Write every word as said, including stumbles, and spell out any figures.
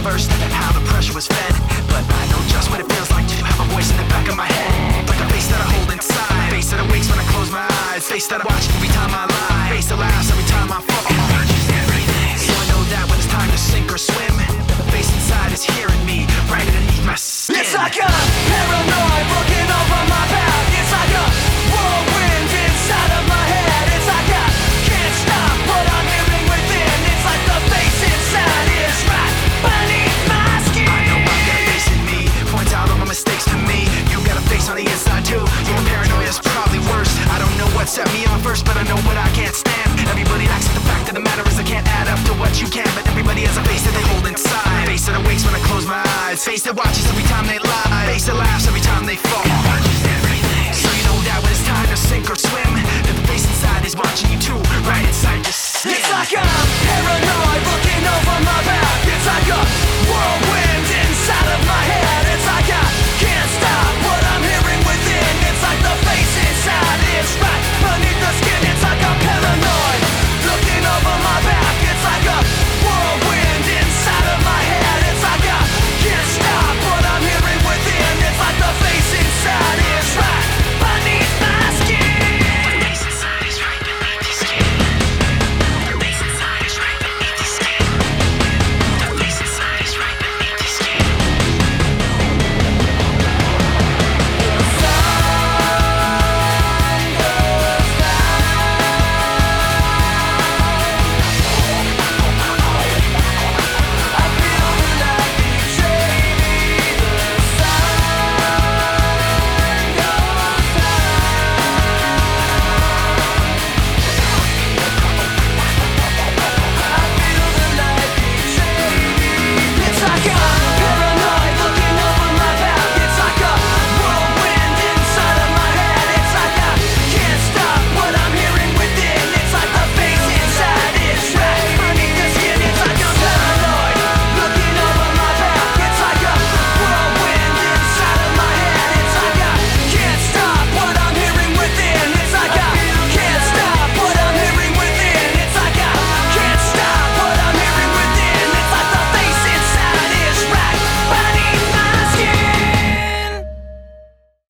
first, how the pressure was fed. But I know just what it feels like to have a voice in the back of my head, like a face that I hold inside, face that awakes when I close my eyes, face that I watch every time I lie, face that laughs every time I fall. So I know that when it's time to sink or swim, the face inside is hearing me right underneath my skin. It's like a paranoid looking over my back. It's like a whirlwind inside of my head. It's like I can't stop what I'm hearing within. It's like the face inside is right beneath my skin. I know I've got a face in me, points out all my mistakes to me. You got a face on the inside too, your paranoia is probably worse. I don't know what set me on first, but I know what I can't stand. Everybody acts like the fact of the matter is I can't add up to what you can, but everybody has a face that they hold inside, face that awakes when I close my eyes, face that watches every time they lie.